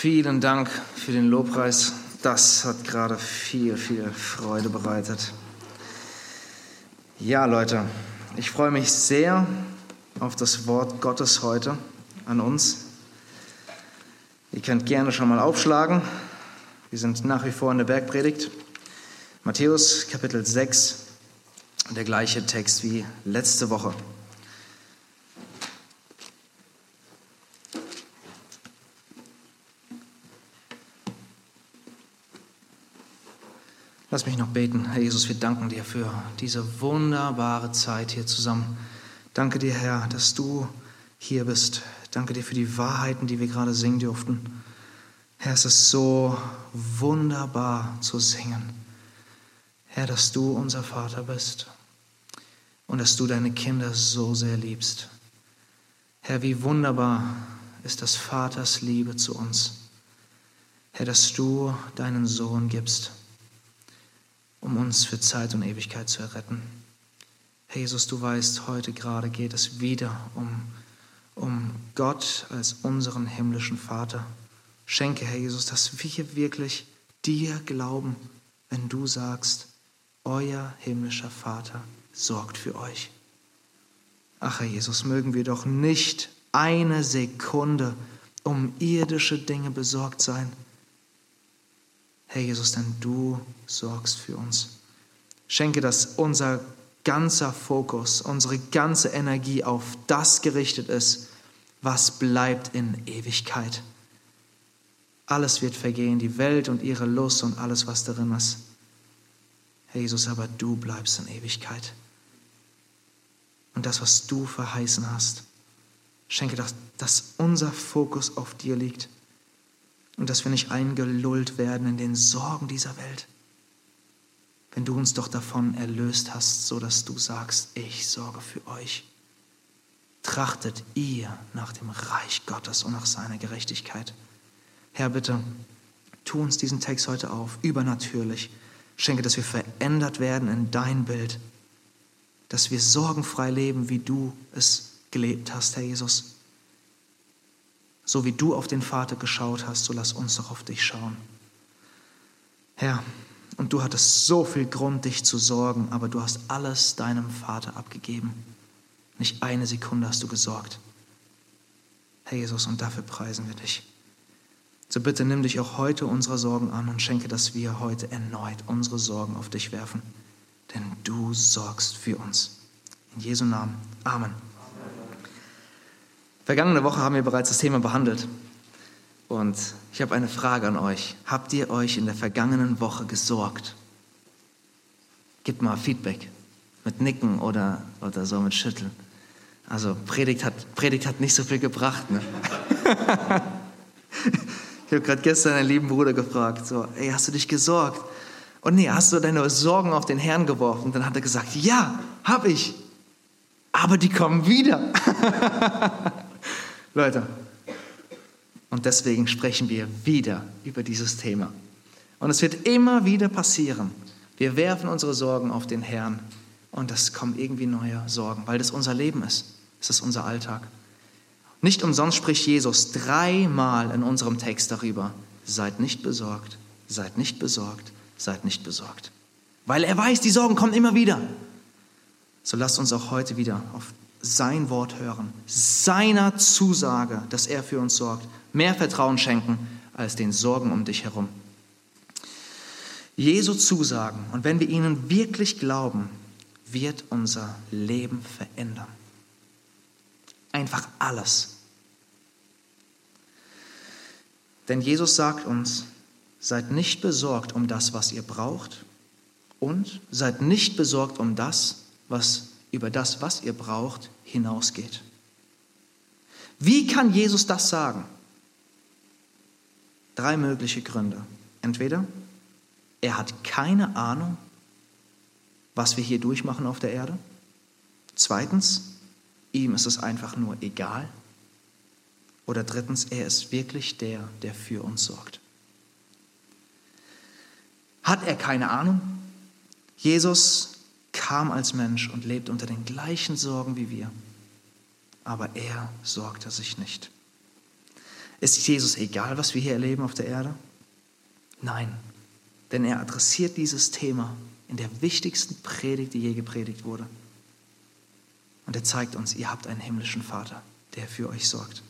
Vielen Dank für den Lobpreis. Das hat gerade viel Freude bereitet. Ja, Leute, ich freue mich sehr auf das Wort Gottes heute an uns. Ihr könnt gerne schon mal aufschlagen. Wir sind nach wie vor in der Bergpredigt. Matthäus Kapitel 6, der gleiche Text wie letzte Woche. Lass mich noch beten. Herr Jesus, wir danken dir für diese wunderbare Zeit hier zusammen. Danke dir, Herr, dass du hier bist. Danke dir für die Wahrheiten, die wir gerade singen durften. Herr, es ist so wunderbar zu singen. Herr, dass du unser Vater bist und dass du deine Kinder so sehr liebst. Herr, wie wunderbar ist das Vaters Liebe zu uns. Herr, dass du deinen Sohn gibst, um uns für Zeit und Ewigkeit zu erretten. Herr Jesus, du weißt, heute gerade geht es wieder um Gott als unseren himmlischen Vater. Schenke, Herr Jesus, dass wir wirklich dir glauben, wenn du sagst, euer himmlischer Vater sorgt für euch. Ach, Herr Jesus, mögen wir doch nicht eine Sekunde um irdische Dinge besorgt sein. Herr Jesus, denn du sorgst für uns. Schenke, dass unser ganzer Fokus, unsere ganze Energie auf das gerichtet ist, was bleibt in Ewigkeit. Alles wird vergehen, die Welt und ihre Lust und alles, was darin ist. Herr Jesus, aber du bleibst in Ewigkeit. Und das, was du verheißen hast, schenke, dass unser Fokus auf dir liegt. Und dass wir nicht eingelullt werden in den Sorgen dieser Welt. Wenn du uns doch davon erlöst hast, so dass du sagst, ich sorge für euch. Trachtet ihr nach dem Reich Gottes und nach seiner Gerechtigkeit. Herr, bitte, tu uns diesen Text heute auf, übernatürlich. Schenke, dass wir verändert werden in dein Bild. Dass wir sorgenfrei leben, wie du es gelebt hast, Herr Jesus. So wie du auf den Vater geschaut hast, so lass uns doch auf dich schauen. Herr, und du hattest so viel Grund, dich zu sorgen, aber du hast alles deinem Vater abgegeben. Nicht eine Sekunde hast du gesorgt. Herr Jesus, und dafür preisen wir dich. So bitte nimm dich auch heute unserer Sorgen an und schenke, dass wir heute erneut unsere Sorgen auf dich werfen. Denn du sorgst für uns. In Jesu Namen. Amen. Vergangene Woche haben wir bereits das Thema behandelt und ich habe eine Frage an euch. Habt ihr euch in der vergangenen Woche gesorgt? Gebt mal Feedback mit Nicken oder so mit Schütteln. Also Predigt hat nicht so viel gebracht. Ne? Ich habe gerade gestern einen lieben Bruder gefragt, so, ey, hast du dich gesorgt? Und nee, hast du deine Sorgen auf den Herrn geworfen? Und dann hat er gesagt, ja, habe ich. Aber die kommen wieder. Leute, und deswegen sprechen wir wieder über dieses Thema. Und es wird immer wieder passieren. Wir werfen unsere Sorgen auf den Herrn und es kommen irgendwie neue Sorgen, weil das unser Leben ist. Es ist unser Alltag. Nicht umsonst spricht Jesus 3-mal in unserem Text darüber. Seid nicht besorgt, seid nicht besorgt, seid nicht besorgt. Weil er weiß, die Sorgen kommen immer wieder. So lasst uns auch heute wieder auf sein Wort hören, seiner Zusage, dass er für uns sorgt, mehr Vertrauen schenken als den Sorgen um dich herum. Jesu Zusagen, und wenn wir ihnen wirklich glauben, wird unser Leben verändern. Einfach alles. Denn Jesus sagt uns, seid nicht besorgt um das, was ihr braucht, und seid nicht besorgt um das, was über das, was ihr braucht, hinausgeht. Wie kann Jesus das sagen? 3 mögliche Gründe. Entweder er hat keine Ahnung, was wir hier durchmachen auf der Erde. 2, ihm ist es einfach nur egal. Oder 3, er ist wirklich der für uns sorgt. Hat er keine Ahnung? Jesus kam als Mensch und lebt unter den gleichen Sorgen wie wir. Aber er sorgte sich nicht. Ist Jesus egal, was wir hier erleben auf der Erde? Nein, denn er adressiert dieses Thema in der wichtigsten Predigt, die je gepredigt wurde. Und er zeigt uns, ihr habt einen himmlischen Vater, der für euch sorgt.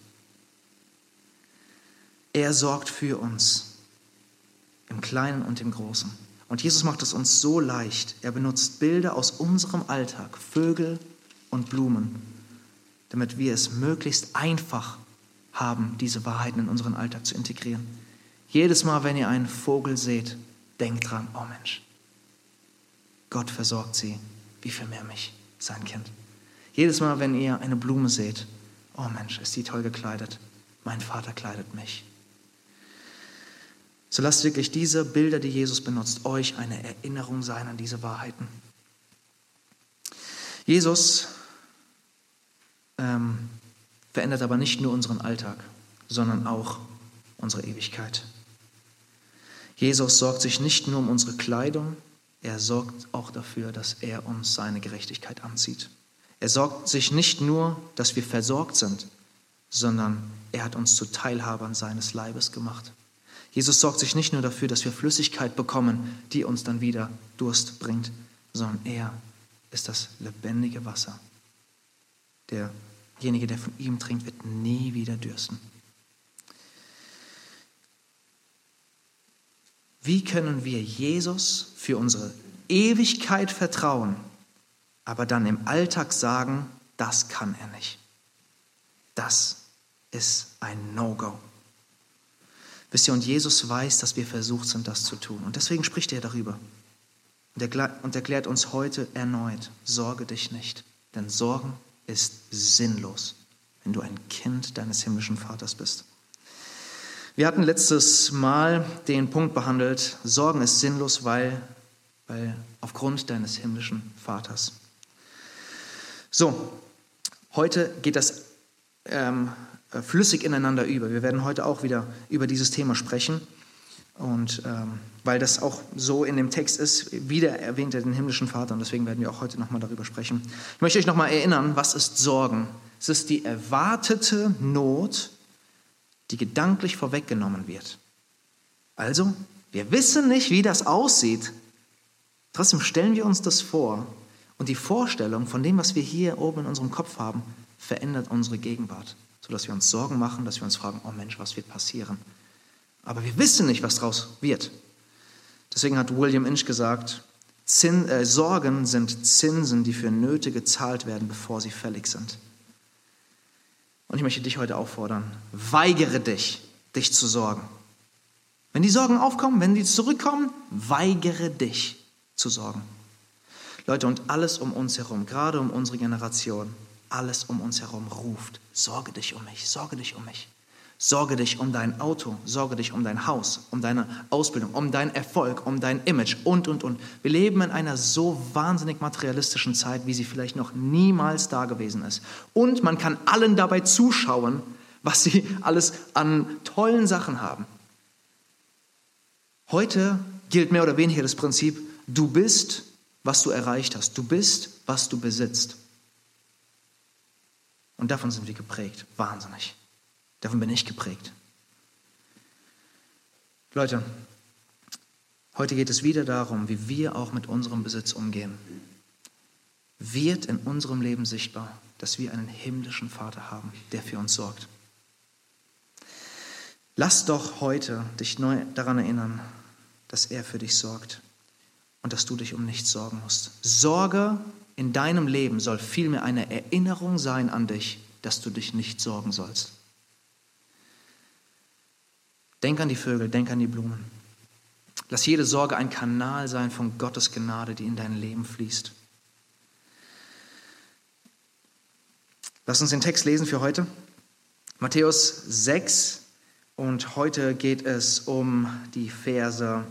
Er sorgt für uns, im Kleinen und im Großen. Und Jesus macht es uns so leicht. Er benutzt Bilder aus unserem Alltag, Vögel und Blumen, damit wir es möglichst einfach haben, diese Wahrheiten in unseren Alltag zu integrieren. Jedes Mal, wenn ihr einen Vogel seht, denkt dran, oh Mensch, Gott versorgt sie, wie viel mehr mich, sein Kind. Jedes Mal, wenn ihr eine Blume seht, oh Mensch, ist die toll gekleidet, mein Vater kleidet mich. So lasst wirklich diese Bilder, die Jesus benutzt, euch eine Erinnerung sein an diese Wahrheiten. Jesus verändert aber nicht nur unseren Alltag, sondern auch unsere Ewigkeit. Jesus sorgt sich nicht nur um unsere Kleidung, er sorgt auch dafür, dass er uns seine Gerechtigkeit anzieht. Er sorgt sich nicht nur, dass wir versorgt sind, sondern er hat uns zu Teilhabern seines Leibes gemacht. Jesus sorgt sich nicht nur dafür, dass wir Flüssigkeit bekommen, die uns dann wieder Durst bringt, sondern er ist das lebendige Wasser. Derjenige, der von ihm trinkt, wird nie wieder dürsten. Wie können wir Jesus für unsere Ewigkeit vertrauen, aber dann im Alltag sagen, das kann er nicht? Das ist ein No-Go. Wisst ihr, und Jesus weiß, dass wir versucht sind, das zu tun. Und deswegen spricht er darüber. Und erklärt uns heute erneut, sorge dich nicht, denn Sorgen ist sinnlos, wenn du ein Kind deines himmlischen Vaters bist. Wir hatten letztes Mal den Punkt behandelt, Sorgen ist sinnlos, weil aufgrund deines himmlischen Vaters. So, heute geht das flüssig ineinander über. Wir werden heute auch wieder über dieses Thema sprechen. Und weil das auch so in dem Text ist, wieder erwähnt er den himmlischen Vater. Und deswegen werden wir auch heute nochmal darüber sprechen. Ich möchte euch nochmal erinnern, was ist Sorgen? Es ist die erwartete Not, die gedanklich vorweggenommen wird. Also, wir wissen nicht, wie das aussieht. Trotzdem stellen wir uns das vor. Und die Vorstellung von dem, was wir hier oben in unserem Kopf haben, verändert unsere Gegenwart. Sodass wir uns Sorgen machen, dass wir uns fragen, oh Mensch, was wird passieren? Aber wir wissen nicht, was daraus wird. Deswegen hat William Inch gesagt, Sorgen sind Zinsen, die für Nöte gezahlt werden, bevor sie fällig sind. Und ich möchte dich heute auffordern, weigere dich zu sorgen. Wenn die Sorgen aufkommen, wenn die zurückkommen, weigere dich zu sorgen. Leute, und alles um uns herum, gerade um unsere Generation, alles um uns herum ruft, sorge dich um mich, sorge dich um mich. Sorge dich um dein Auto, sorge dich um dein Haus, um deine Ausbildung, um deinen Erfolg, um dein Image und. Wir leben in einer so wahnsinnig materialistischen Zeit, wie sie vielleicht noch niemals da gewesen ist. Und man kann allen dabei zuschauen, was sie alles an tollen Sachen haben. Heute gilt mehr oder weniger das Prinzip, du bist, was du erreicht hast. Du bist, was du besitzt. Und davon sind wir geprägt. Wahnsinnig. Davon bin ich geprägt. Leute, heute geht es wieder darum, wie wir auch mit unserem Besitz umgehen. Wird in unserem Leben sichtbar, dass wir einen himmlischen Vater haben, der für uns sorgt. Lass doch heute dich neu daran erinnern, dass er für dich sorgt und dass du dich um nichts sorgen musst. Sorge in deinem Leben soll vielmehr eine Erinnerung sein an dich, dass du dich nicht sorgen sollst. Denk an die Vögel, denk an die Blumen. Lass jede Sorge ein Kanal sein von Gottes Gnade, die in dein Leben fließt. Lass uns den Text lesen für heute. Matthäus 6 und heute geht es um die Verse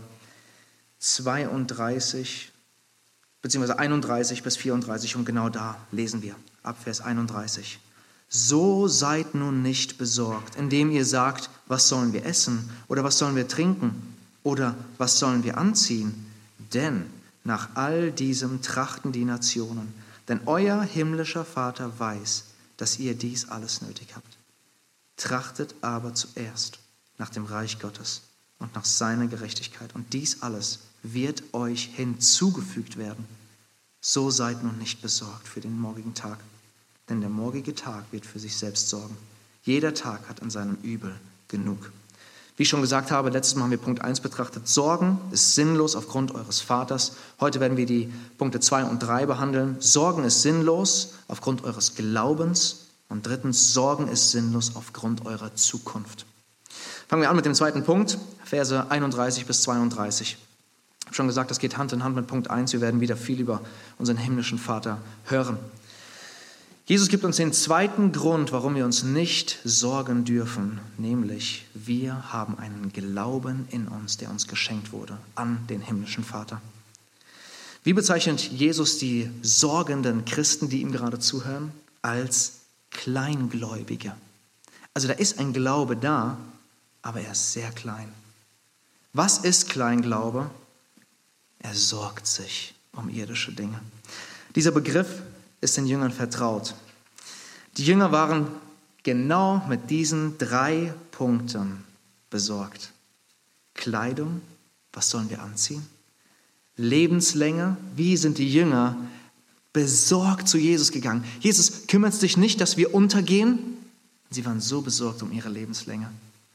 32 bzw. 31 bis 34 und genau da lesen wir ab Vers 31. So seid nun nicht besorgt, indem ihr sagt, was sollen wir essen oder was sollen wir trinken oder was sollen wir anziehen? Denn nach all diesem trachten die Nationen. Denn euer himmlischer Vater weiß, dass ihr dies alles nötig habt. Trachtet aber zuerst nach dem Reich Gottes und nach seiner Gerechtigkeit. Und dies alles wird euch hinzugefügt werden. So seid nun nicht besorgt für den morgigen Tag, denn der morgige Tag wird für sich selbst sorgen. Jeder Tag hat an seinem Übel genug. Wie ich schon gesagt habe, letztes Mal haben wir Punkt 1 betrachtet. Sorgen ist sinnlos aufgrund eures Vaters. Heute werden wir die Punkte 2 und 3 behandeln. Sorgen ist sinnlos aufgrund eures Glaubens. Und drittens, Sorgen ist sinnlos aufgrund eurer Zukunft. Fangen wir an mit dem zweiten Punkt, Verse 31 bis 32. Ich habe schon gesagt, das geht Hand in Hand mit Punkt 1. Wir werden wieder viel über unseren himmlischen Vater hören. Jesus gibt uns den zweiten Grund, warum wir uns nicht sorgen dürfen, nämlich wir haben einen Glauben in uns, der uns geschenkt wurde, an den himmlischen Vater. Wie bezeichnet Jesus die sorgenden Christen, die ihm gerade zuhören? Als Kleingläubige. Also da ist ein Glaube da, aber er ist sehr klein. Was ist Kleinglaube? Er sorgt sich um irdische Dinge. Dieser Begriff ist den Jüngern vertraut. Die Jünger waren genau mit diesen 3 Punkten besorgt. Kleidung, was sollen wir anziehen? Lebenslänge, wie sind die Jünger besorgt zu Jesus gegangen? Jesus, kümmert dich nicht, dass wir untergehen? Sie waren so besorgt um ihre Lebenslänge.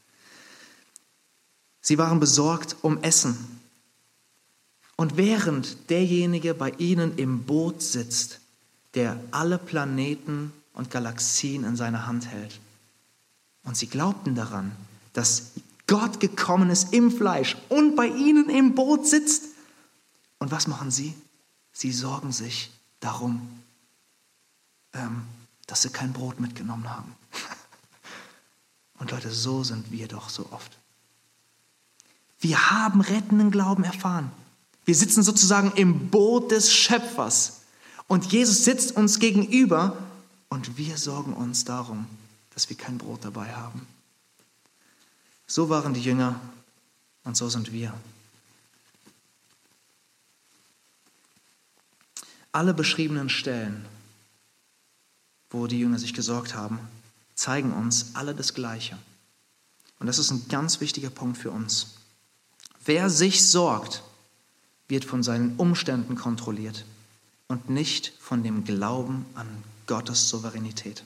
Sie waren besorgt um Essen. Und während derjenige bei ihnen im Boot sitzt, der alle Planeten und Galaxien in seiner Hand hält. Und sie glaubten daran, dass Gott gekommen ist im Fleisch und bei ihnen im Boot sitzt. Und was machen sie? Sie sorgen sich darum, dass sie kein Brot mitgenommen haben. Und Leute, so sind wir doch so oft. Wir haben rettenden Glauben erfahren. Wir sitzen sozusagen im Boot des Schöpfers. Und Jesus sitzt uns gegenüber und wir sorgen uns darum, dass wir kein Brot dabei haben. So waren die Jünger und so sind wir. Alle beschriebenen Stellen, wo die Jünger sich gesorgt haben, zeigen uns alle das Gleiche. Und das ist ein ganz wichtiger Punkt für uns. Wer sich sorgt, wird von seinen Umständen kontrolliert und nicht von dem Glauben an Gottes Souveränität.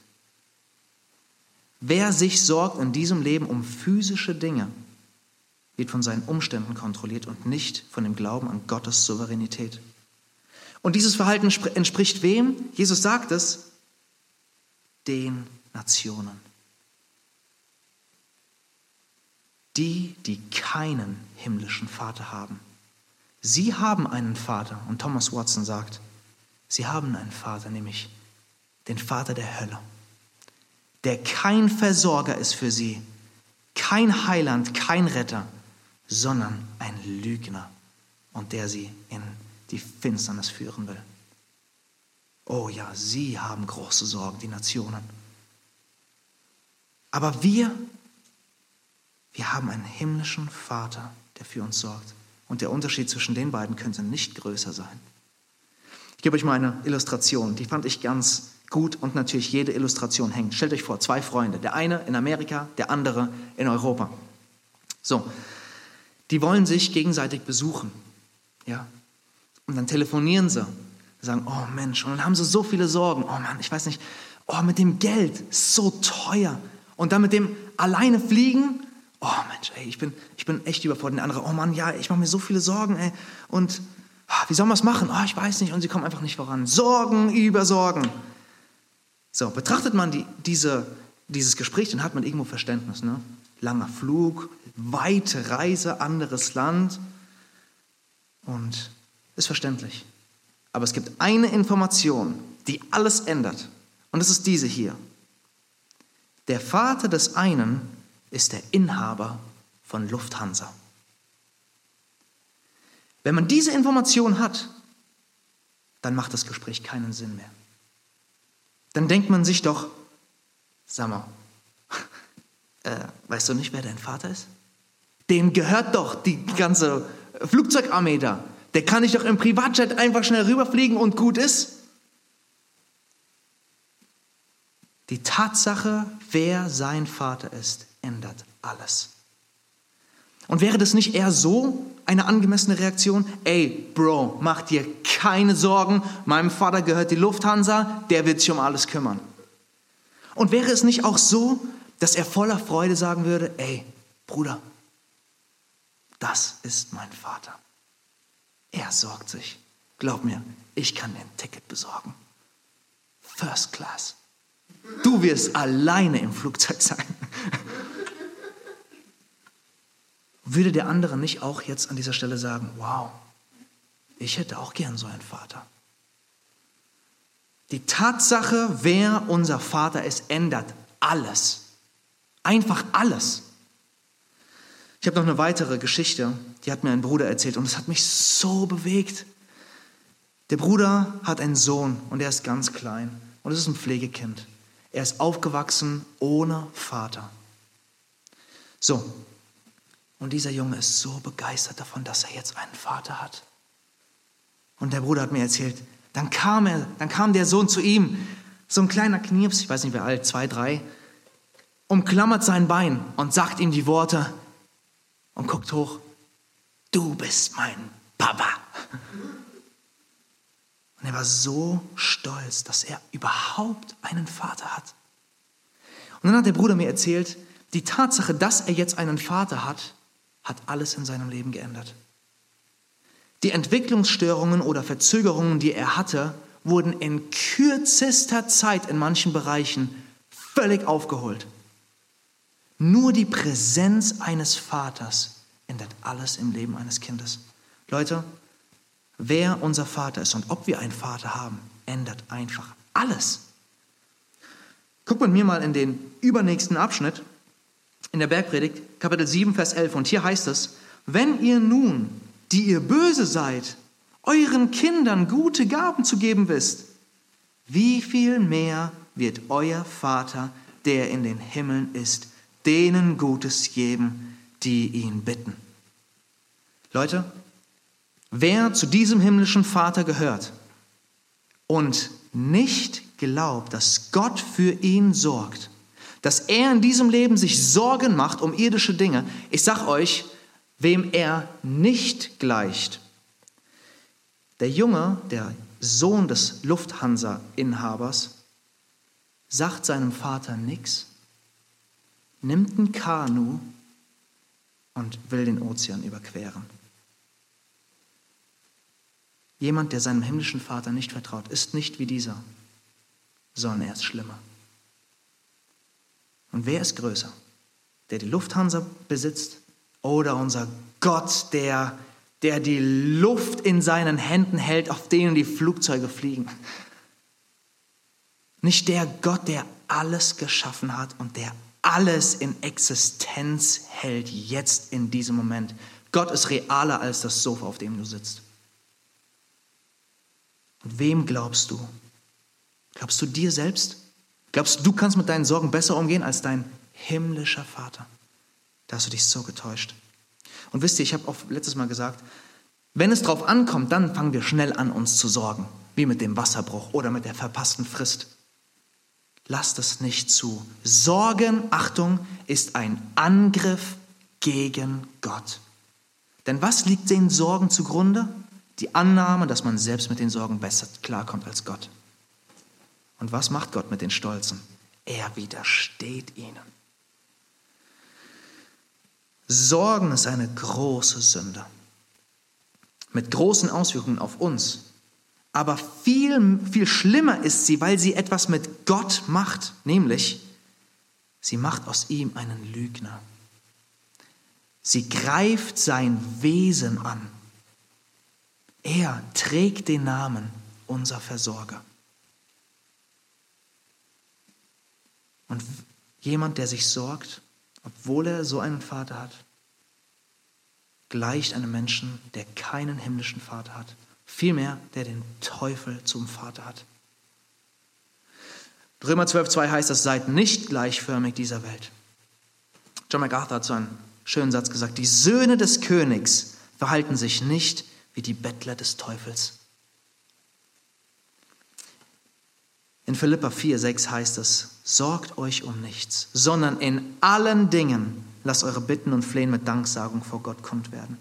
Wer sich sorgt in diesem Leben um physische Dinge, wird von seinen Umständen kontrolliert und nicht von dem Glauben an Gottes Souveränität. Und dieses Verhalten entspricht wem? Jesus sagt es, den Nationen. Die keinen himmlischen Vater haben. Sie haben einen Vater. Und Thomas Watson sagt, sie haben einen Vater, nämlich den Vater der Hölle, der kein Versorger ist für sie, kein Heiland, kein Retter, sondern ein Lügner und der sie in die Finsternis führen will. Oh ja, sie haben große Sorgen, die Nationen. Aber wir haben einen himmlischen Vater, der für uns sorgt. Und der Unterschied zwischen den beiden könnte nicht größer sein. Ich gebe euch mal eine Illustration, die fand ich ganz gut und natürlich jede Illustration hängt. Stellt euch vor, 2 Freunde, der eine in Amerika, der andere in Europa. So, die wollen sich gegenseitig besuchen. Ja? Und dann telefonieren sie, sagen, oh Mensch, und dann haben sie so viele Sorgen. Oh Mann, ich weiß nicht, oh mit dem Geld, ist so teuer. Und dann mit dem alleine fliegen, oh Mensch, ey, ich bin echt überfordert. Der andere, oh Mann, ja, ich mache mir so viele Sorgen, ey. Und wie sollen wir es machen? Oh, ich weiß nicht. Und sie kommen einfach nicht voran. Sorgen über Sorgen. So, betrachtet man dieses Gespräch, dann hat man irgendwo Verständnis. Ne? Langer Flug, weite Reise, anderes Land. Und ist verständlich. Aber es gibt eine Information, die alles ändert. Und das ist diese hier. Der Vater des einen ist der Inhaber von Lufthansa. Wenn man diese Information hat, dann macht das Gespräch keinen Sinn mehr. Dann denkt man sich doch, sag mal, weißt du nicht, wer dein Vater ist? Dem gehört doch die ganze Flugzeugarmee da. Der kann nicht doch im Privatjet einfach schnell rüberfliegen und gut ist. Die Tatsache, wer sein Vater ist, ändert alles. Und wäre das nicht eher so eine angemessene Reaktion? Ey, Bro, mach dir keine Sorgen, meinem Vater gehört die Lufthansa, der wird sich um alles kümmern. Und wäre es nicht auch so, dass er voller Freude sagen würde, ey, Bruder, das ist mein Vater. Er sorgt sich. Glaub mir, ich kann dir ein Ticket besorgen. First Class. Du wirst alleine im Flugzeug sein. Würde der andere nicht auch jetzt an dieser Stelle sagen, wow, ich hätte auch gern so einen Vater. Die Tatsache, wer unser Vater ist, ändert alles. Einfach alles. Ich habe noch eine weitere Geschichte, die hat mir ein Bruder erzählt und es hat mich so bewegt. Der Bruder hat einen Sohn und er ist ganz klein und es ist ein Pflegekind. Er ist aufgewachsen ohne Vater. So, und dieser Junge ist so begeistert davon, dass er jetzt einen Vater hat. Und der Bruder hat mir erzählt, dann kam der Sohn zu ihm, so ein kleiner Knirps, ich weiß nicht, wer alt, 2, 3, umklammert sein Bein und sagt ihm die Worte und guckt hoch, du bist mein Papa. Und er war so stolz, dass er überhaupt einen Vater hat. Und dann hat der Bruder mir erzählt, die Tatsache, dass er jetzt einen Vater hat, hat alles in seinem Leben geändert. Die Entwicklungsstörungen oder Verzögerungen, die er hatte, wurden in kürzester Zeit in manchen Bereichen völlig aufgeholt. Nur die Präsenz eines Vaters ändert alles im Leben eines Kindes. Leute, wer unser Vater ist und ob wir einen Vater haben, ändert einfach alles. Guck mit mir mal in den übernächsten Abschnitt, in der Bergpredigt, Kapitel 7, Vers 11. Und hier heißt es, wenn ihr nun, die ihr böse seid, euren Kindern gute Gaben zu geben wisst, wie viel mehr wird euer Vater, der in den Himmeln ist, denen Gutes geben, die ihn bitten. Leute, wer zu diesem himmlischen Vater gehört und nicht glaubt, dass Gott für ihn sorgt, dass er in diesem Leben sich Sorgen macht um irdische Dinge, ich sag euch, wem er nicht gleicht. Der Junge, der Sohn des Lufthansa-Inhabers, sagt seinem Vater nichts, nimmt ein Kanu und will den Ozean überqueren. Jemand, der seinem himmlischen Vater nicht vertraut, ist nicht wie dieser, sondern er ist schlimmer. Und wer ist größer? Der die Lufthansa besitzt oder unser Gott, der die Luft in seinen Händen hält, auf denen die Flugzeuge fliegen? Nicht der Gott, der alles geschaffen hat und der alles in Existenz hält, jetzt in diesem Moment. Gott ist realer als das Sofa, auf dem du sitzt. Und wem glaubst du? Glaubst du dir selbst? Glaubst du, du kannst mit deinen Sorgen besser umgehen als dein himmlischer Vater? Da hast du dich so getäuscht. Und wisst ihr, ich habe auch letztes Mal gesagt, wenn es drauf ankommt, dann fangen wir schnell an, uns zu sorgen. Wie mit dem Wasserbruch oder mit der verpassten Frist. Lasst es nicht zu. Sorgen, Achtung, ist ein Angriff gegen Gott. Denn was liegt den Sorgen zugrunde? Die Annahme, dass man selbst mit den Sorgen besser klarkommt als Gott. Und was macht Gott mit den Stolzen? Er widersteht ihnen. Sorgen ist eine große Sünde. Mit großen Auswirkungen auf uns. Aber viel, viel schlimmer ist sie, weil sie etwas mit Gott macht. Nämlich, sie macht aus ihm einen Lügner. Sie greift sein Wesen an. Er trägt den Namen unser Versorger. Und jemand, der sich sorgt, obwohl er so einen Vater hat, gleicht einem Menschen, der keinen himmlischen Vater hat. Vielmehr, der den Teufel zum Vater hat. Römer 12,2 heißt es, seid nicht gleichförmig dieser Welt. John MacArthur hat so einen schönen Satz gesagt, die Söhne des Königs verhalten sich nicht wie die Bettler des Teufels. In Philipper 4,6 heißt es, sorgt euch um nichts, sondern in allen Dingen lasst eure Bitten und Flehen mit Danksagung vor Gott kund werden.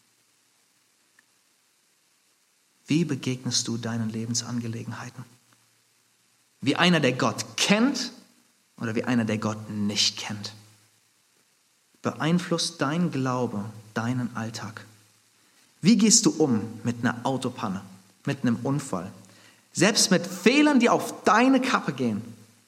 Wie begegnest du deinen Lebensangelegenheiten? Wie einer, der Gott kennt oder wie einer, der Gott nicht kennt? Beeinflusst dein Glaube deinen Alltag? Wie gehst du um mit einer Autopanne, mit einem Unfall? Selbst mit Fehlern, die auf deine Kappe gehen,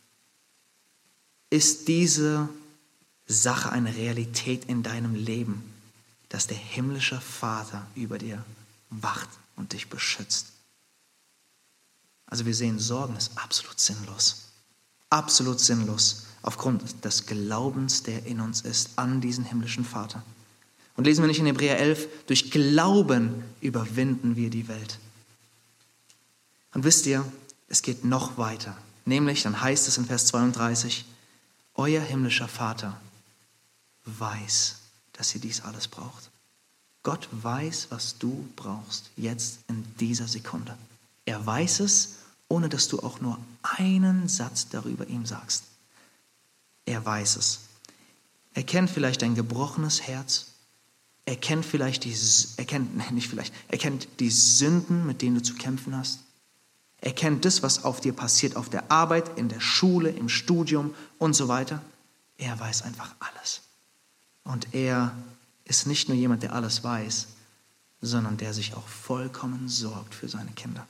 ist diese Sache eine Realität in deinem Leben, dass der himmlische Vater über dir wacht und dich beschützt. Also wir sehen, Sorgen ist absolut sinnlos. Absolut sinnlos aufgrund des Glaubens, der in uns ist, an diesen himmlischen Vater. Und lesen wir nicht in Hebräer 11, durch Glauben überwinden wir die Welt. Und wisst ihr, es geht noch weiter. Nämlich, dann heißt es in Vers 32, euer himmlischer Vater weiß, dass ihr dies alles braucht. Gott weiß, was du brauchst, jetzt in dieser Sekunde. Er weiß es, ohne dass du auch nur einen Satz darüber ihm sagst. Er weiß es. Er kennt vielleicht dein gebrochenes Herz. Er kennt die Sünden, mit denen du zu kämpfen hast. Er kennt das, was auf dir passiert, auf der Arbeit, in der Schule, im Studium und so weiter. Er weiß einfach alles. Und er ist nicht nur jemand, der alles weiß, sondern der sich auch vollkommen sorgt für seine Kinder.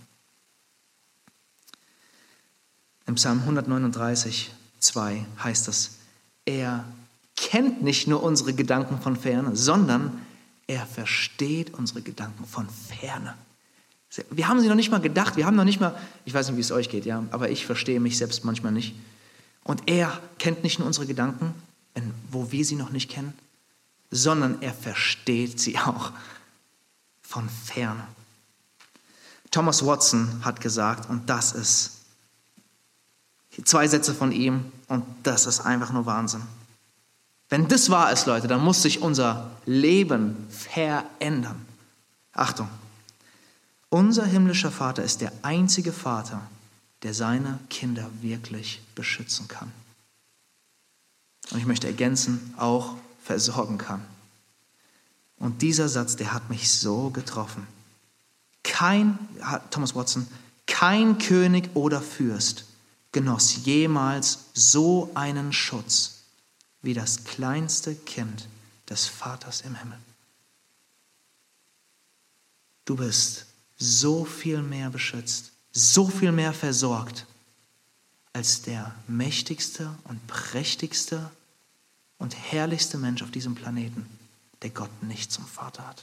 Im Psalm 139, 2 heißt es, er kennt nicht nur unsere Gedanken von ferne, sondern er versteht unsere Gedanken von ferne. Wir haben sie noch nicht mal gedacht, wir haben noch nicht mal, ich weiß nicht, wie es euch geht, ja, aber ich verstehe mich selbst manchmal nicht. Und er kennt nicht nur unsere Gedanken, wo wir sie noch nicht kennen, sondern er versteht sie auch von ferne. Thomas Watson hat gesagt, und das ist 2 Sätze von ihm, und das ist einfach nur Wahnsinn. Wenn das wahr ist, Leute, dann muss sich unser Leben verändern. Achtung. Unser himmlischer Vater ist der einzige Vater, der seine Kinder wirklich beschützen kann. Und ich möchte ergänzen, auch versorgen kann. Und dieser Satz, der hat mich so getroffen. Thomas Watson, kein König oder Fürst genoss jemals so einen Schutz wie das kleinste Kind des Vaters im Himmel. Du bist so viel mehr beschützt, so viel mehr versorgt als der mächtigste und prächtigste und herrlichste Mensch auf diesem Planeten, der Gott nicht zum Vater hat.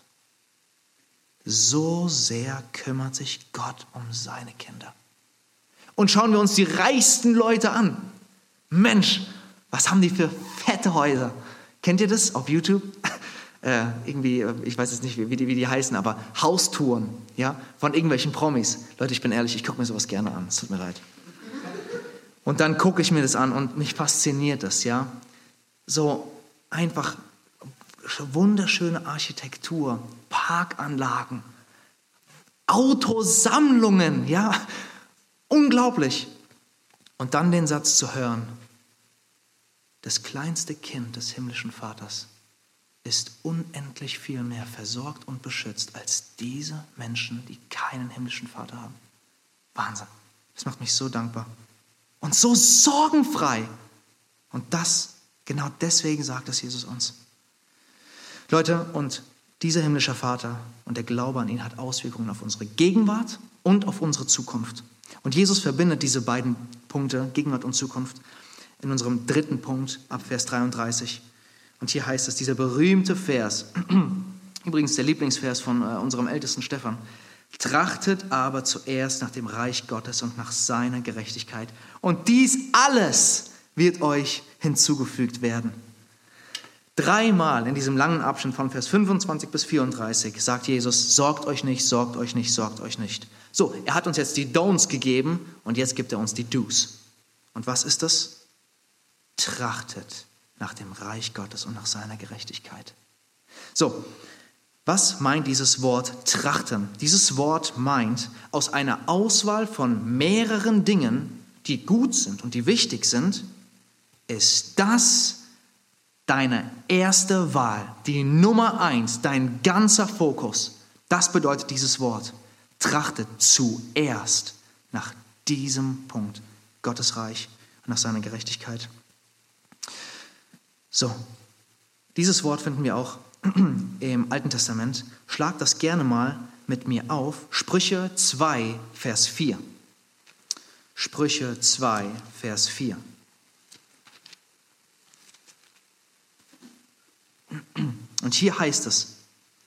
So sehr kümmert sich Gott um seine Kinder. Und schauen wir uns die reichsten Leute an. Mensch, was haben die für fette Häuser? Kennt ihr das auf YouTube? Irgendwie, ich weiß jetzt nicht, wie die heißen, aber Haustouren, ja, von irgendwelchen Promis. Leute, ich bin ehrlich, ich gucke mir sowas gerne an, es tut mir leid. Und dann gucke ich mir das an und mich fasziniert das, ja. So einfach wunderschöne Architektur, Parkanlagen, Autosammlungen, ja, unglaublich. Und dann den Satz zu hören, das kleinste Kind des himmlischen Vaters ist unendlich viel mehr versorgt und beschützt als diese Menschen, die keinen himmlischen Vater haben. Wahnsinn. Das macht mich so dankbar. Und so sorgenfrei. Und genau deswegen sagt es Jesus uns. Leute, und dieser himmlische Vater und der Glaube an ihn hat Auswirkungen auf unsere Gegenwart und auf unsere Zukunft. Und Jesus verbindet diese beiden Punkte, Gegenwart und Zukunft, in unserem 3. Punkt ab Vers 33. Und hier heißt es, dieser berühmte Vers, übrigens der Lieblingsvers von unserem ältesten Stefan, trachtet aber zuerst nach dem Reich Gottes und nach seiner Gerechtigkeit. Und dies alles wird euch hinzugefügt werden. 3-mal in diesem langen Abschnitt von Vers 25 bis 34 sagt Jesus, sorgt euch nicht, sorgt euch nicht, sorgt euch nicht. So, er hat uns jetzt die Don'ts gegeben und jetzt gibt er uns die Do's. Und was ist das? Trachtet nach dem Reich Gottes und nach seiner Gerechtigkeit. So, was meint dieses Wort trachten? Dieses Wort meint, aus einer Auswahl von mehreren Dingen die gut sind und die wichtig sind, ist das deine erste Wahl, die Nummer 1, dein ganzer Fokus. Das bedeutet dieses Wort. Trachte zuerst nach diesem Punkt, Gottes Reich und nach seiner Gerechtigkeit. So, dieses Wort finden wir auch im Alten Testament. Schlag das gerne mal mit mir auf. Sprüche 2, Vers 4. Sprüche 2, Vers 4. Und hier heißt es,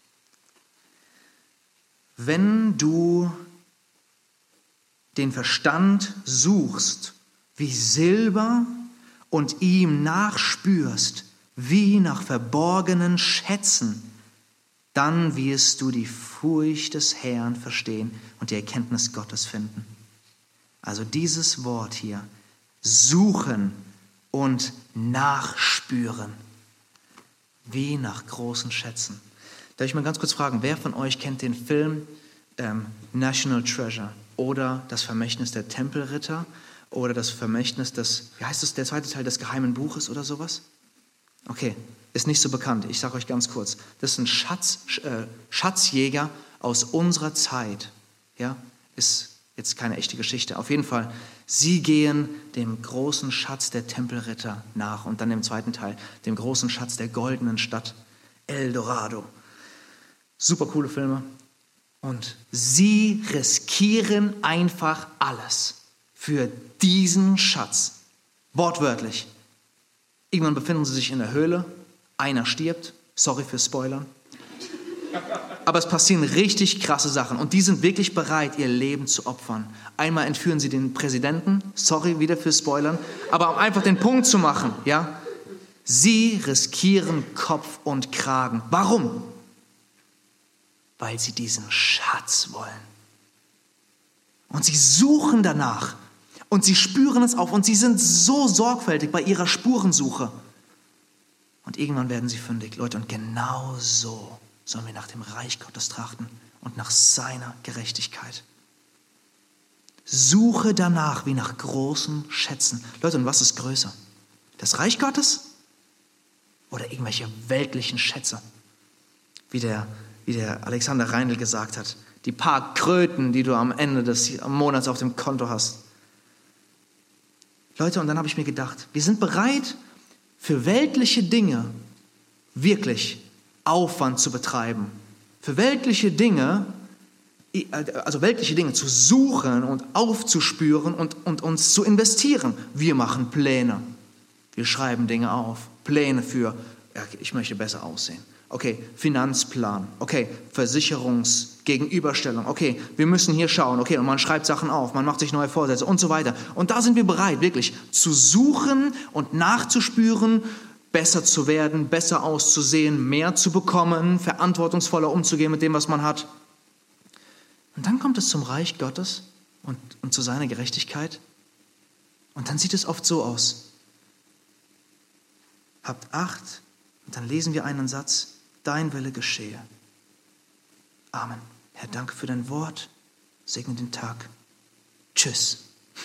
wenn du den Verstand suchst wie Silber und ihm nachspürst wie nach verborgenen Schätzen, dann wirst du die Furcht des Herrn verstehen und die Erkenntnis Gottes finden. Also dieses Wort hier, suchen und nachspüren, wie nach großen Schätzen. Darf ich mal ganz kurz fragen, wer von euch kennt den Film National Treasure oder das Vermächtnis der Tempelritter oder das Vermächtnis des, wie heißt es, der zweite Teil des geheimen Buches oder sowas? Okay, ist nicht so bekannt. Ich sage euch ganz kurz. Das ist ein Schatzjäger aus unserer Zeit. Ja, ist jetzt keine echte Geschichte. Auf jeden Fall, sie gehen dem großen Schatz der Tempelritter nach und dann im zweiten Teil dem großen Schatz der goldenen Stadt, El Dorado. Super coole Filme. Und sie riskieren einfach alles für diesen Schatz. Wortwörtlich. Irgendwann befinden sie sich in der Höhle, einer stirbt, sorry für Spoilern. Aber es passieren richtig krasse Sachen und die sind wirklich bereit, ihr Leben zu opfern. Einmal entführen sie den Präsidenten, sorry wieder für Spoilern, aber um einfach den Punkt zu machen, ja, sie riskieren Kopf und Kragen. Warum? Weil sie diesen Schatz wollen. Und sie suchen danach. Und sie spüren es auf und sie sind so sorgfältig bei ihrer Spurensuche. Und irgendwann werden sie fündig. Leute, und genau so sollen wir nach dem Reich Gottes trachten und nach seiner Gerechtigkeit. Suche danach wie nach großen Schätzen. Leute, und was ist größer? Das Reich Gottes oder irgendwelche weltlichen Schätze? Wie der Alexander Reindl gesagt hat, die paar Kröten, die du am Ende des Monats auf dem Konto hast. Leute, und dann habe ich mir gedacht, wir sind bereit, für weltliche Dinge wirklich Aufwand zu betreiben. Für weltliche Dinge, also weltliche Dinge zu suchen und aufzuspüren und uns zu investieren. Wir machen Pläne. Wir schreiben Dinge auf. Pläne für, ja, ich möchte besser aussehen. Okay, Finanzplan. Okay, Versicherungsgegenüberstellung. Okay, wir müssen hier schauen. Okay, und man schreibt Sachen auf, man macht sich neue Vorsätze und so weiter. Und da sind wir bereit, wirklich zu suchen und nachzuspüren, besser zu werden, besser auszusehen, mehr zu bekommen, verantwortungsvoller umzugehen mit dem, was man hat. Und dann kommt es zum Reich Gottes und zu seiner Gerechtigkeit. Und dann sieht es oft so aus. Habt Acht, und dann lesen wir einen Satz, dein Wille geschehe. Amen. Herr, danke für dein Wort. Segne den Tag. Tschüss.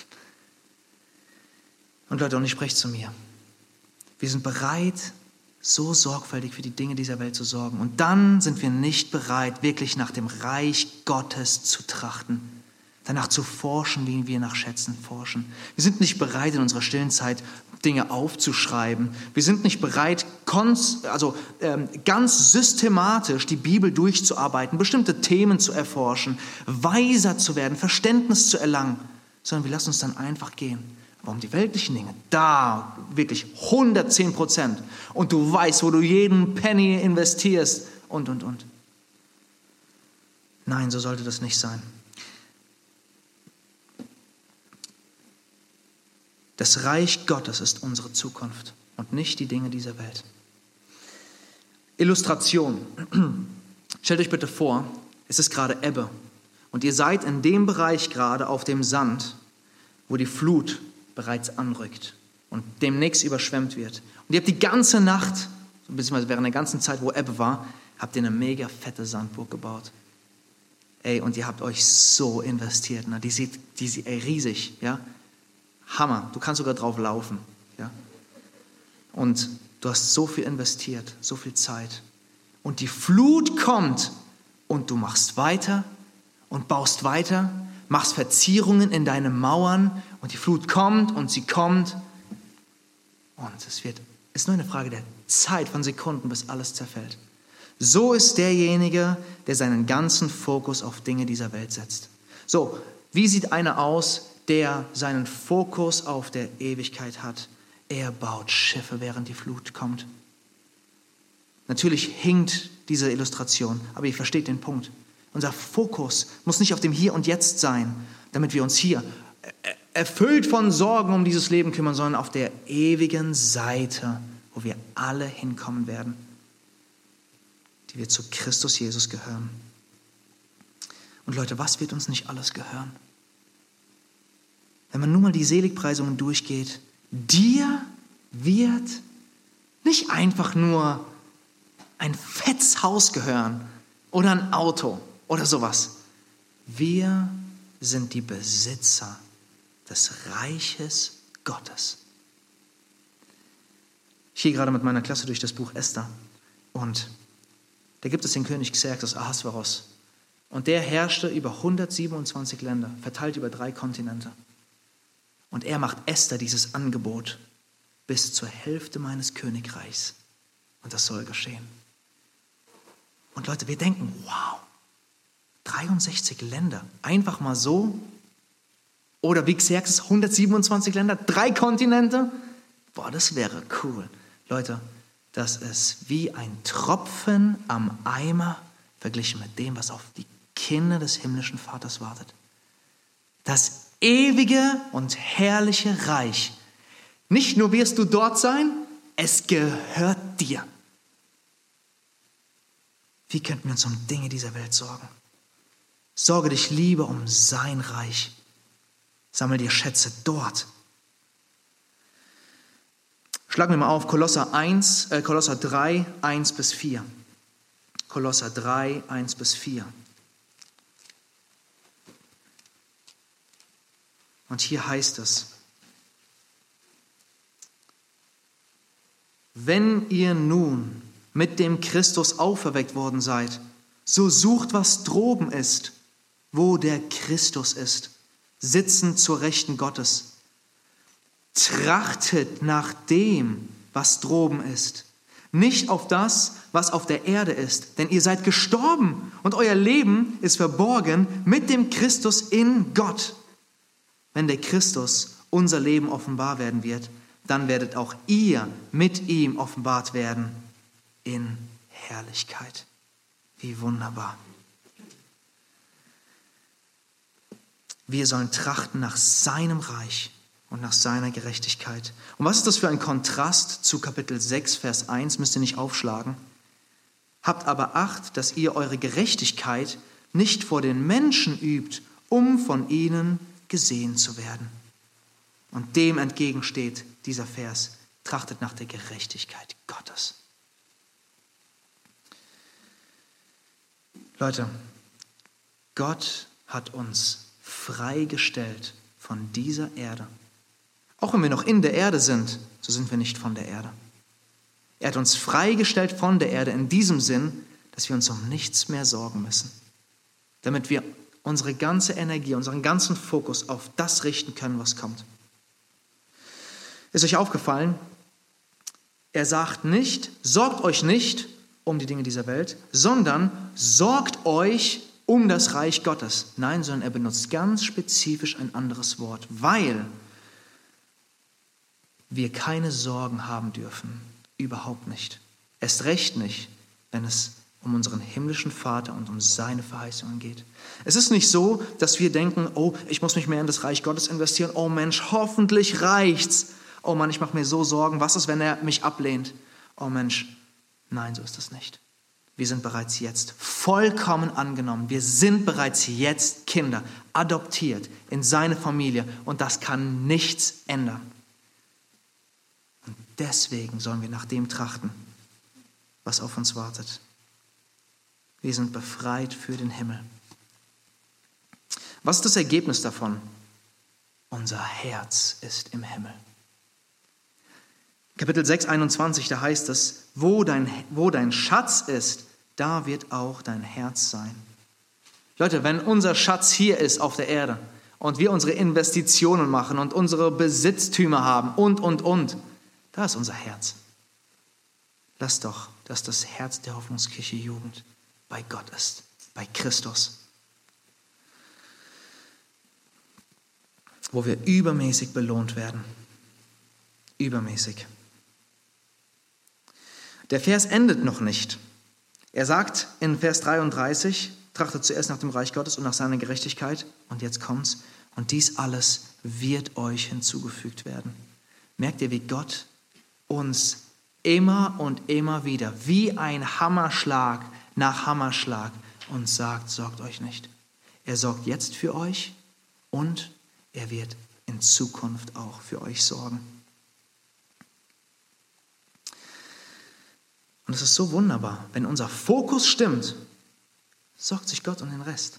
Und Leute, und ich spreche zu mir. Wir sind bereit, so sorgfältig für die Dinge dieser Welt zu sorgen. Und dann sind wir nicht bereit, wirklich nach dem Reich Gottes zu trachten. Danach zu forschen, wie wir nach Schätzen forschen. Wir sind nicht bereit, in unserer stillen Zeit Dinge aufzuschreiben. Wir sind nicht bereit, ganz systematisch die Bibel durchzuarbeiten, bestimmte Themen zu erforschen, weiser zu werden, Verständnis zu erlangen, sondern wir lassen uns dann einfach gehen. Aber um die weltlichen Dinge, da wirklich 110%. Und du weißt, wo du jeden Penny investierst und. Nein, so sollte das nicht sein. Das Reich Gottes ist unsere Zukunft und nicht die Dinge dieser Welt. Illustration. Stellt euch bitte vor, es ist gerade Ebbe und ihr seid in dem Bereich gerade auf dem Sand, wo die Flut bereits anrückt und demnächst überschwemmt wird. Und ihr habt die ganze Nacht, beziehungsweise während der ganzen Zeit, wo Ebbe war, habt ihr eine mega fette Sandburg gebaut. Und ihr habt euch so investiert. Ne? Die sieht riesig, ja? Hammer. Du kannst sogar drauf laufen. Ja? Und du hast so viel investiert, so viel Zeit. Und die Flut kommt und du machst weiter und baust weiter, machst Verzierungen in deine Mauern und die Flut kommt und sie kommt. Und es ist nur eine Frage der Zeit, von Sekunden, bis alles zerfällt. So ist derjenige, der seinen ganzen Fokus auf Dinge dieser Welt setzt. So, wie sieht einer aus, der seinen Fokus auf der Ewigkeit hat? Er baut Schiffe, während die Flut kommt. Natürlich hinkt diese Illustration, aber ihr versteht den Punkt. Unser Fokus muss nicht auf dem Hier und Jetzt sein, damit wir uns hier erfüllt von Sorgen um dieses Leben kümmern, sondern auf der ewigen Seite, wo wir alle hinkommen werden, die wir zu Christus Jesus gehören. Und Leute, was wird uns nicht alles gehören? Wenn man nur mal die Seligpreisungen durchgeht, dir wird nicht einfach nur ein fettes Haus gehören oder ein Auto oder sowas. Wir sind die Besitzer des Reiches Gottes. Ich gehe gerade mit meiner Klasse durch das Buch Esther und da gibt es den König Xerxes Ahasveros und der herrschte über 127 Länder, verteilt über 3 Kontinente. Und er macht Esther dieses Angebot bis zur Hälfte meines Königreichs. Und das soll geschehen. Und Leute, wir denken, wow, 63 Länder, einfach mal so. Oder wie Xerxes 127 Länder, 3 Kontinente. Boah, das wäre cool. Leute, das ist wie ein Tropfen am Eimer verglichen mit dem, was auf die Kinder des himmlischen Vaters wartet. Das ewige und herrliche Reich. Nicht nur wirst du dort sein, es gehört dir. Wie könnten wir uns um Dinge dieser Welt sorgen? Sorge dich lieber um sein Reich. Sammel dir Schätze dort. Schlagen wir mal auf Kolosser 3, 1 bis 4. Kolosser 3, 1 bis 4. Und hier heißt es, wenn ihr nun mit dem Christus auferweckt worden seid, so sucht, was droben ist, wo der Christus ist, sitzend zur Rechten Gottes. Trachtet nach dem, was droben ist, nicht auf das, was auf der Erde ist, denn ihr seid gestorben und euer Leben ist verborgen mit dem Christus in Gott. Wenn der Christus unser Leben offenbar werden wird, dann werdet auch ihr mit ihm offenbart werden in Herrlichkeit. Wie wunderbar. Wir sollen trachten nach seinem Reich und nach seiner Gerechtigkeit. Und was ist das für ein Kontrast zu Kapitel 6, Vers 1? Müsst ihr nicht aufschlagen. Habt aber Acht, dass ihr eure Gerechtigkeit nicht vor den Menschen übt, um von ihnen gesehen zu werden. Und dem entgegensteht dieser Vers, trachtet nach der Gerechtigkeit Gottes. Leute, Gott hat uns freigestellt von dieser Erde. Auch wenn wir noch in der Erde sind, so sind wir nicht von der Erde. Er hat uns freigestellt von der Erde in diesem Sinn, dass wir uns um nichts mehr sorgen müssen. Damit wir unsere ganze Energie, unseren ganzen Fokus auf das richten können, was kommt. Ist euch aufgefallen? Er sagt nicht, sorgt euch nicht um die Dinge dieser Welt, sondern sorgt euch um das Reich Gottes. Nein, sondern er benutzt ganz spezifisch ein anderes Wort, weil wir keine Sorgen haben dürfen. Überhaupt nicht. Erst recht nicht, wenn es um unseren himmlischen Vater und um seine Verheißungen geht. Es ist nicht so, dass wir denken, oh, ich muss mich mehr in das Reich Gottes investieren. Oh Mensch, hoffentlich reicht's. Oh Mann, ich mache mir so Sorgen. Was ist, wenn er mich ablehnt? Oh Mensch, nein, so ist es nicht. Wir sind bereits jetzt vollkommen angenommen. Wir sind bereits jetzt Kinder, adoptiert in seine Familie. Und das kann nichts ändern. Und deswegen sollen wir nach dem trachten, was auf uns wartet. Wir sind befreit für den Himmel. Was ist das Ergebnis davon? unser Herz ist im Himmel. Kapitel 6, 21, da heißt es, wo dein Schatz ist, da wird auch dein Herz sein. Leute, wenn unser Schatz hier ist auf der Erde und wir unsere Investitionen machen und unsere Besitztümer haben und, da ist unser Herz. Lass doch, dass das Herz der Hoffnungskirche Jugend bei Gott ist, bei Christus. Wo wir übermäßig belohnt werden. Übermäßig. Der Vers endet noch nicht. Er sagt in Vers 33, trachtet zuerst nach dem Reich Gottes und nach seiner Gerechtigkeit. Und jetzt kommt's. Und dies alles wird euch hinzugefügt werden. Merkt ihr, wie Gott uns immer und immer wieder, wie ein Hammerschlag nach Hammerschlag, uns sagt, sorgt euch nicht. Er sorgt jetzt für euch und er wird in Zukunft auch für euch sorgen. Und es ist so wunderbar, wenn unser Fokus stimmt, sorgt sich Gott um den Rest.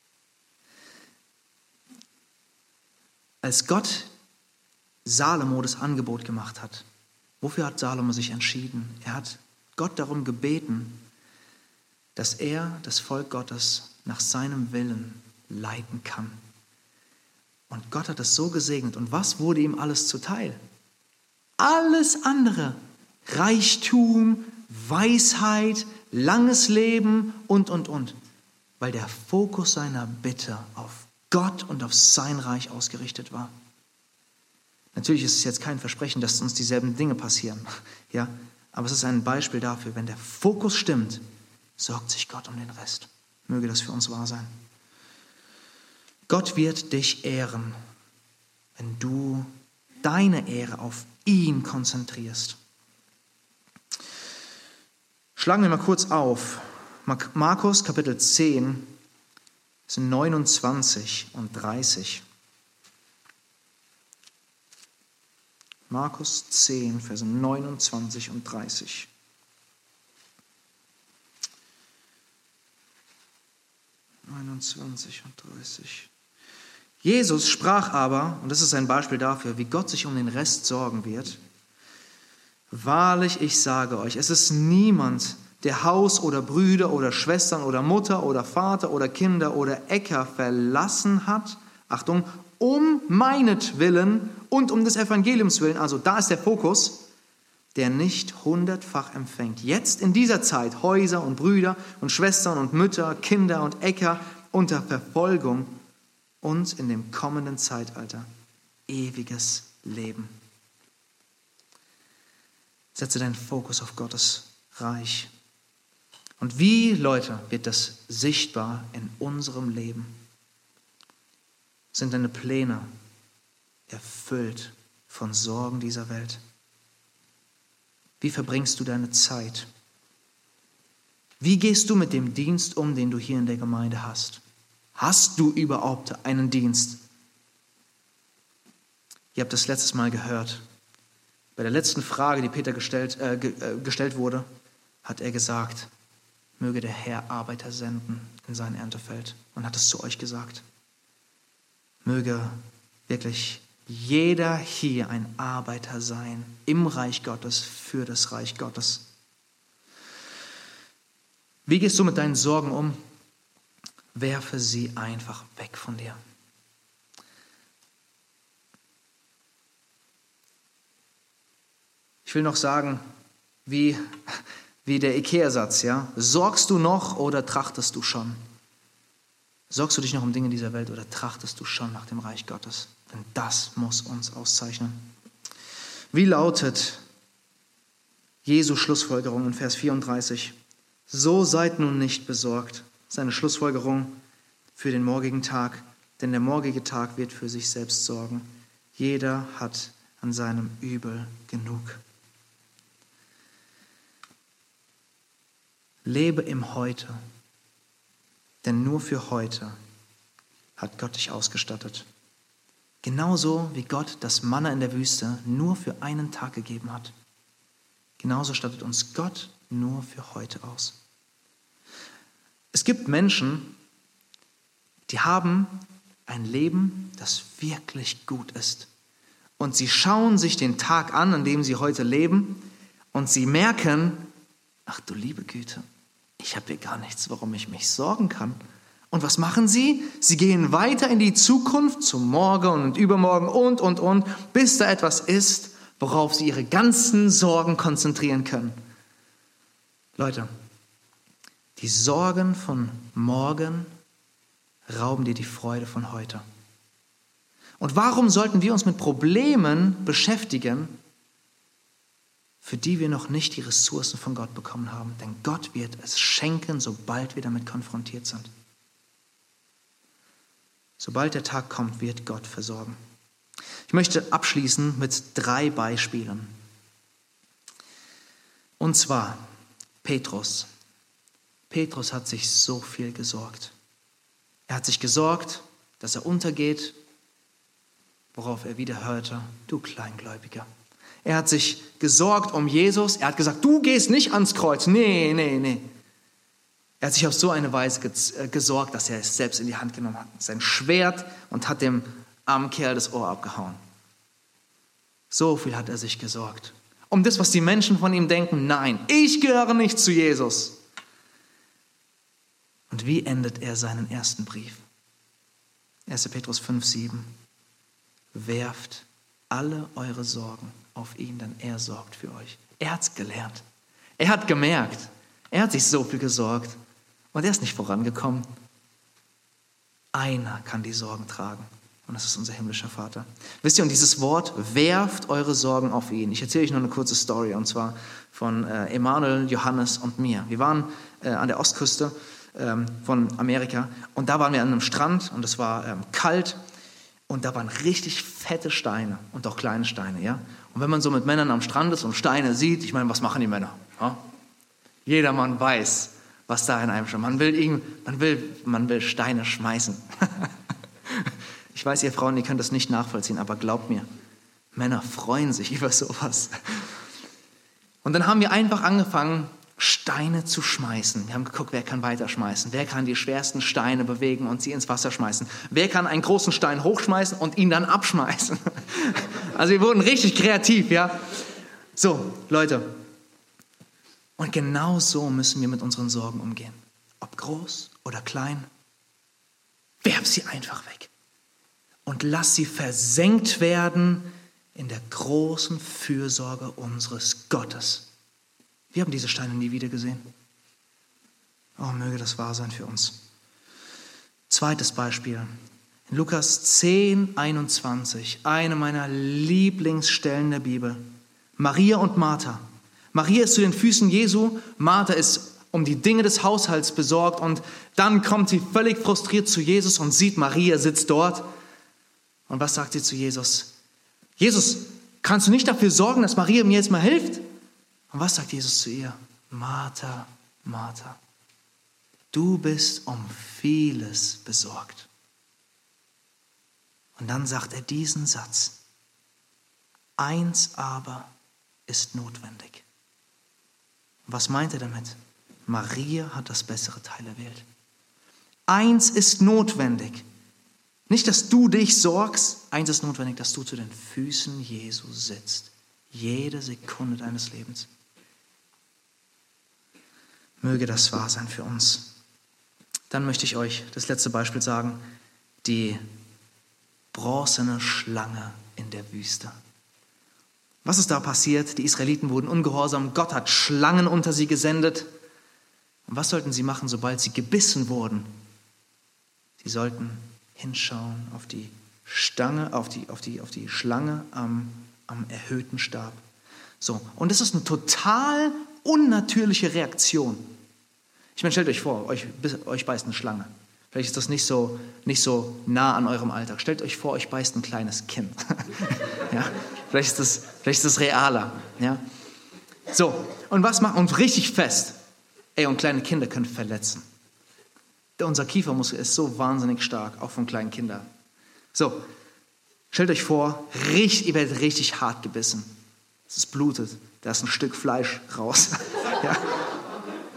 Als Gott Salomo das Angebot gemacht hat, wofür hat Salomo sich entschieden? Er hat Gott darum gebeten, dass er das Volk Gottes nach seinem Willen leiten kann. Und Gott hat es so gesegnet. Und was wurde ihm alles zuteil? Alles andere. Reichtum, Weisheit, langes Leben und. Weil der Fokus seiner Bitte auf Gott und auf sein Reich ausgerichtet war. Natürlich ist es jetzt kein Versprechen, dass uns dieselben Dinge passieren. Ja? Aber es ist ein Beispiel dafür, wenn der Fokus stimmt, sorgt sich Gott um den Rest. Möge das für uns wahr sein. Gott wird dich ehren, wenn du deine Ehre auf ihn konzentrierst. Schlagen wir mal kurz auf. Markus Kapitel 10, Vers 29 und 30. Markus 10, Vers 29 und 30. Jesus sprach aber, und das ist ein Beispiel dafür, wie Gott sich um den Rest sorgen wird: Wahrlich, ich sage euch, es ist niemand, der Haus oder Brüder oder Schwestern oder Mutter oder Vater oder Kinder oder Äcker verlassen hat, Achtung, um meinetwillen und um des Evangeliums willen, also da ist der Fokus, der nicht 100-fach empfängt. Jetzt in dieser Zeit Häuser und Brüder und Schwestern und Mütter, Kinder und Äcker unter Verfolgung und in dem kommenden Zeitalter ewiges Leben. Setze deinen Fokus auf Gottes Reich. Und wie, Leute, wird das sichtbar in unserem Leben? Sind deine Pläne erfüllt von Sorgen dieser Welt? Wie verbringst du deine Zeit? Wie gehst du mit dem Dienst um, den du hier in der Gemeinde hast? Hast du überhaupt einen Dienst? Ihr habt das letztes Mal gehört. Bei der letzten Frage, die Peter gestellt wurde, hat er gesagt, möge der Herr Arbeiter senden in sein Erntefeld, und hat es zu euch gesagt. Möge wirklich jeder hier ein Arbeiter sein im Reich Gottes, für das Reich Gottes. Wie gehst du mit deinen Sorgen um? Werfe sie einfach weg von dir. Ich will noch sagen, wie der Ikea-Satz, ja? Sorgst du noch oder trachtest du schon? Sorgst du dich noch um Dinge dieser Welt oder trachtest du schon nach dem Reich Gottes? Denn das muss uns auszeichnen. Wie lautet Jesu Schlussfolgerung in Vers 34? So seid nun nicht besorgt. Seine Schlussfolgerung für den morgigen Tag, denn der morgige Tag wird für sich selbst sorgen. Jeder hat an seinem Übel genug. Lebe im Heute, denn nur für heute hat Gott dich ausgestattet. Genauso wie Gott das Manna in der Wüste nur für einen Tag gegeben hat. Genauso stattet uns Gott nur für heute aus. Es gibt Menschen, die haben ein Leben, das wirklich gut ist. Und sie schauen sich den Tag an, an dem sie heute leben, und sie merken, ach du liebe Güte, ich habe hier gar nichts, worum ich mich sorgen kann. Und was machen sie? Sie gehen weiter in die Zukunft, zum Morgen und Übermorgen und, bis da etwas ist, worauf sie ihre ganzen Sorgen konzentrieren können. Leute, die Sorgen von morgen rauben dir die Freude von heute. Und warum sollten wir uns mit Problemen beschäftigen, für die wir noch nicht die Ressourcen von Gott bekommen haben? Denn Gott wird es schenken, sobald wir damit konfrontiert sind. Sobald der Tag kommt, wird Gott versorgen. Ich möchte abschließen mit 3 Beispielen. Und zwar Petrus. Petrus hat sich so viel gesorgt. Er hat sich gesorgt, dass er untergeht, worauf er wieder hörte, du Kleingläubiger. Er hat sich gesorgt um Jesus. Er hat gesagt, du gehst nicht ans Kreuz. Nee. Er hat sich auf so eine Weise gesorgt, dass er es selbst in die Hand genommen hat. Sein Schwert und hat dem armen Kerl das Ohr abgehauen. So viel hat er sich gesorgt. Um das, was die Menschen von ihm denken, nein, ich gehöre nicht zu Jesus. Und wie endet er seinen ersten Brief? 1. Petrus 5,7. Werft alle eure Sorgen auf ihn, denn er sorgt für euch. Er hat es gelernt. Er hat gemerkt. Er hat sich so viel gesorgt. Und er ist nicht vorangekommen. Einer kann die Sorgen tragen. Und das ist unser himmlischer Vater. Wisst ihr, und dieses Wort, werft eure Sorgen auf ihn. Ich erzähle euch noch eine kurze Story, und zwar von Emanuel, Johannes und mir. Wir waren an der Ostküste von Amerika, und da waren wir an einem Strand, und es war kalt, und da waren richtig fette Steine und auch kleine Steine. Ja? Und wenn man so mit Männern am Strand ist und Steine sieht, ich meine, was machen die Männer? Ja? Jeder Mann weiß, was da in einem steht. Man will Steine schmeißen. Ich weiß, ihr Frauen, ihr könnt das nicht nachvollziehen, aber glaubt mir, Männer freuen sich über sowas. Und dann haben wir einfach angefangen, Steine zu schmeißen. Wir haben geguckt, wer kann weiterschmeißen, wer kann die schwersten Steine bewegen und sie ins Wasser schmeißen, wer kann einen großen Stein hochschmeißen und ihn dann abschmeißen. Also wir wurden richtig kreativ, ja. So, Leute, und genau so müssen wir mit unseren Sorgen umgehen. Ob groß oder klein, werf sie einfach weg und lass sie versenkt werden in der großen Fürsorge unseres Gottes. Wir haben diese Steine nie wieder gesehen. Oh, möge das wahr sein für uns. Zweites Beispiel. In Lukas 10,21, eine meiner Lieblingsstellen der Bibel. Maria und Martha. Maria ist zu den Füßen Jesu, Martha ist um die Dinge des Haushalts besorgt, und dann kommt sie völlig frustriert zu Jesus und sieht, Maria sitzt dort. Und was sagt sie zu Jesus? Jesus, kannst du nicht dafür sorgen, dass Maria mir jetzt mal hilft? Und was sagt Jesus zu ihr? Martha, Martha, du bist um vieles besorgt. Und dann sagt er diesen Satz: Eins aber ist notwendig. Was meint er damit? Maria hat das bessere Teil erwählt. Eins ist notwendig. Nicht, dass du dich sorgst. Eins ist notwendig, dass du zu den Füßen Jesu sitzt. Jede Sekunde deines Lebens. Möge das wahr sein für uns. Dann möchte ich euch das letzte Beispiel sagen. Die bronzene Schlange in der Wüste. Was ist da passiert? Die Israeliten wurden ungehorsam. Gott hat Schlangen unter sie gesendet. Und was sollten sie machen, sobald sie gebissen wurden? Sie sollten hinschauen auf die Stange, auf die Schlange am erhöhten Stab. So, und das ist eine total unnatürliche Reaktion. Ich meine, stellt euch vor, euch beißt eine Schlange. Vielleicht ist das nicht so nah an eurem Alltag. Stellt euch vor, euch beißt ein kleines Kind. Ja, vielleicht ist das realer. Ja? So, und was macht uns richtig fest? Und kleine Kinder können verletzen. Unser Kiefermuskel ist so wahnsinnig stark, auch von kleinen Kindern. So, stellt euch vor, ihr werdet richtig hart gebissen. Es blutet, da ist ein Stück Fleisch raus. Ja.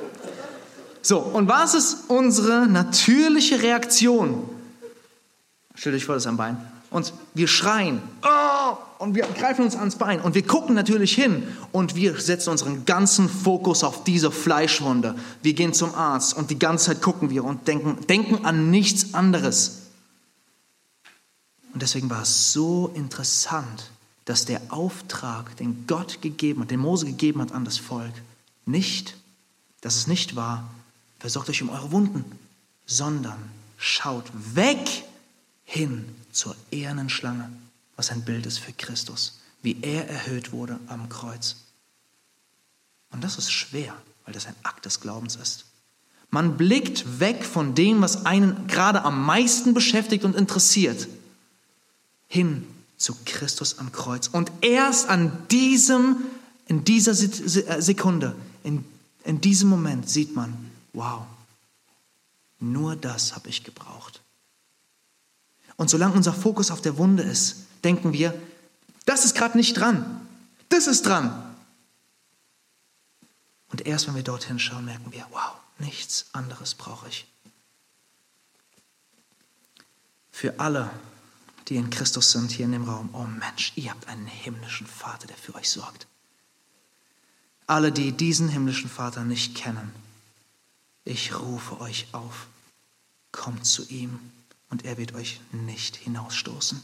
So, und was ist unsere natürliche Reaktion? Stellt euch vor, das ist ein Bein. Und wir schreien, oh, und wir greifen uns ans Bein und wir gucken natürlich hin und wir setzen unseren ganzen Fokus auf diese Fleischwunde. Wir gehen zum Arzt und die ganze Zeit gucken wir und denken an nichts anderes. Und deswegen war es so interessant, dass der Auftrag, den Gott gegeben hat, den Mose gegeben hat an das Volk, dass es nicht war, versorgt euch um eure Wunden, sondern schaut weg hin zur ehernen Schlange, was ein Bild ist für Christus, wie er erhöht wurde am Kreuz. Und das ist schwer, weil das ein Akt des Glaubens ist. Man blickt weg von dem, was einen gerade am meisten beschäftigt und interessiert, hin zu Christus am Kreuz. Und erst in dieser Sekunde, in diesem Moment sieht man, wow, nur das habe ich gebraucht. Und solange unser Fokus auf der Wunde ist, denken wir, das ist gerade nicht dran, das ist dran. Und erst wenn wir dorthin schauen, merken wir, wow, nichts anderes brauche ich. Für alle, die in Christus sind, hier in dem Raum, oh Mensch, ihr habt einen himmlischen Vater, der für euch sorgt. Alle, die diesen himmlischen Vater nicht kennen, ich rufe euch auf, kommt zu ihm und er wird euch nicht hinausstoßen.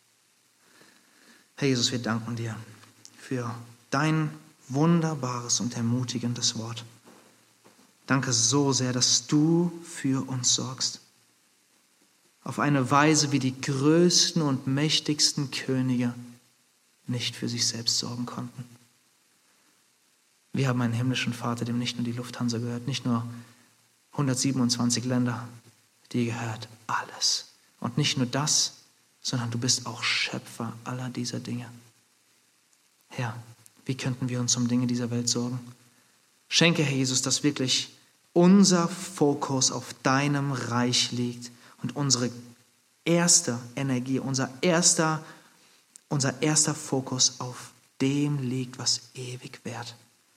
Herr Jesus, wir danken dir für dein wunderbares und ermutigendes Wort. Danke so sehr, dass du für uns sorgst. Auf eine Weise, wie die größten und mächtigsten Könige nicht für sich selbst sorgen konnten. Wir haben einen himmlischen Vater, dem nicht nur die Lufthansa gehört, nicht nur 127 Länder, dir gehört alles. Und nicht nur das, sondern du bist auch Schöpfer aller dieser Dinge. Herr, wie könnten wir uns um Dinge dieser Welt sorgen? Schenke, Herr Jesus, dass wirklich unser Fokus auf deinem Reich liegt und unsere erste Energie, unser erster Fokus auf dem liegt, was ewig währt.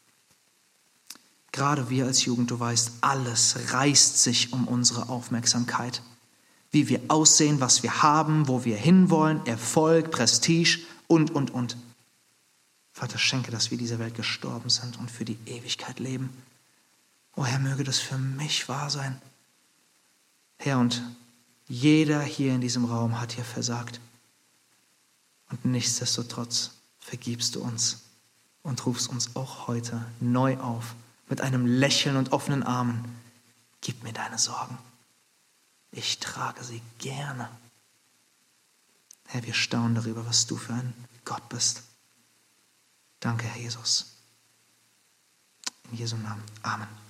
Gerade wir als Jugend, du weißt, alles reißt sich um unsere Aufmerksamkeit. Wie wir aussehen, was wir haben, wo wir hinwollen, Erfolg, Prestige und. Vater, schenke, dass wir dieser Welt gestorben sind und für die Ewigkeit leben. Oh Herr, möge das für mich wahr sein. Herr, und jeder hier in diesem Raum hat hier versagt. Und nichtsdestotrotz vergibst du uns und rufst uns auch heute neu auf, mit einem Lächeln und offenen Armen. Gib mir deine Sorgen. Ich trage sie gerne. Herr, wir staunen darüber, was du für ein Gott bist. Danke, Herr Jesus. In Jesu Namen. Amen.